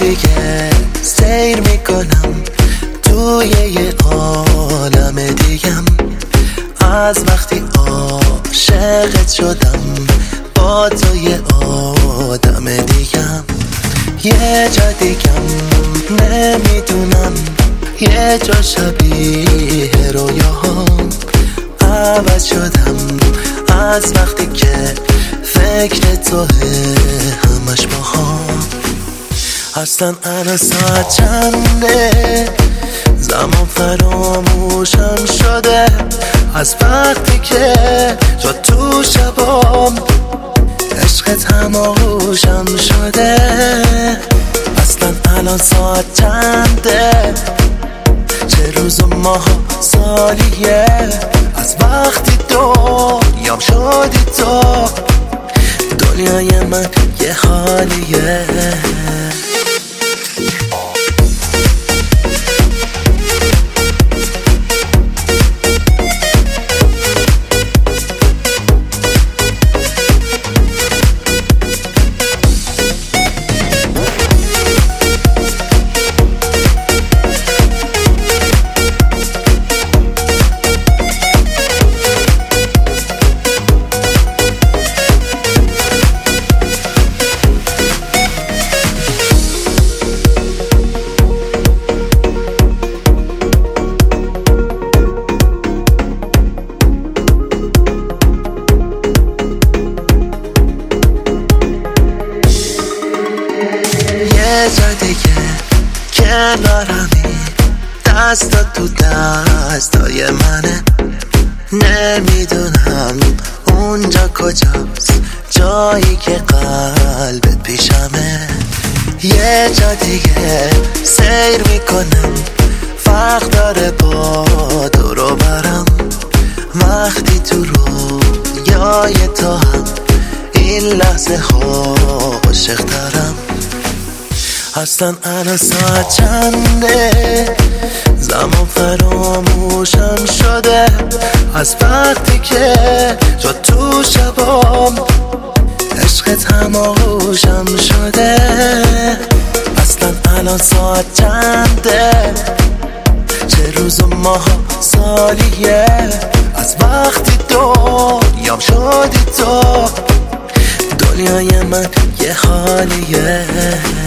دیگه سیر میکنم توی یه عالم دیگم. از وقتی عاشقت شدم با تو یه آدم دیگم. یه جا دیگم نمیدونم، یه جا شبیه رویاهام. عوض شدم از وقتی که فکر توه همش باهام. اصلا الان ساعت چنده؟ زمان فراموشم شده از وقتی که تو تو شبام عشقت هم آغوشم شده. اصلا الان ساعت چنده؟ چه روز و ماه و سالیه از وقتی دنیام شدی تو. دنیای من یه حالیه. یه جا دیگه کنارمی، دستا تو دستای منه. نمیدونم اونجا کجاست، جایی که قلبت پیشمه. یه جا دیگه سیر میکنم، فرق داره با دورو برم. وقتی تو رویای تو هم این لحظه عاشق دارم. اصلا الان ساعت چنده؟ زمان فراموشم شده از وقتی که تو تو شبام عشقت هم آغوشم شده. اصلا الان ساعت چنده؟ چه روز و ماه و سالیه از وقتی دنیام شدی تو. دنیای من یه حالیه.